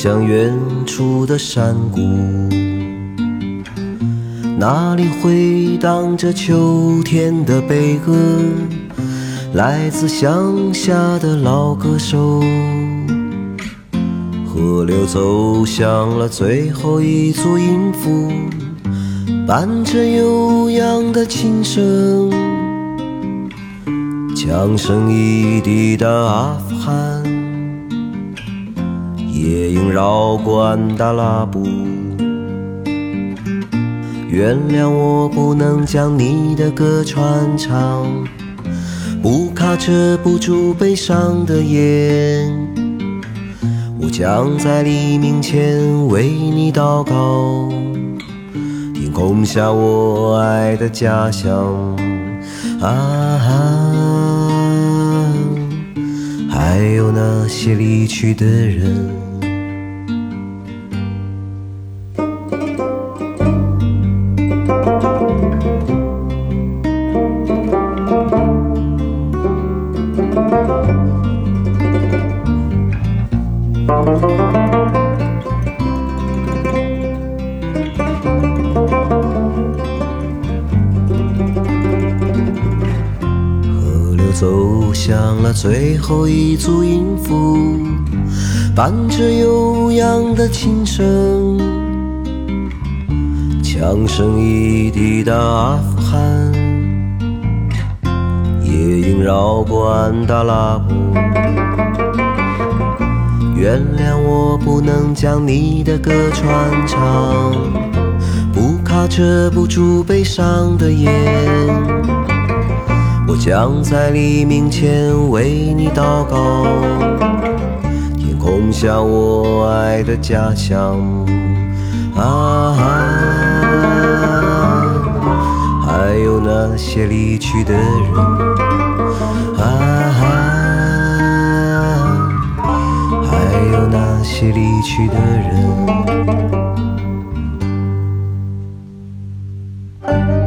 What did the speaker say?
向远处的山谷，那里回荡着秋天的悲歌，来自乡下的老歌手。河流走向了最后一组音符，伴着悠扬的琴声，枪声已抵达阿富汗，夜莺绕过安达拉布。原谅我不能将你的歌传唱，不卡遮不住悲伤的眼。我将在黎明前为你祷告，天空下我爱的家乡。还有那些离去的人。河流走向了最后一组音符，伴着悠扬的琴声，枪声已抵达阿富汗，夜莺绕过安达拉布。原谅我不能将你的歌传唱，不卡遮不住悲伤的眼。我将在黎明前为你祷告，天空下我爱的家乡。还有那些离去的人。还有那些离去的人。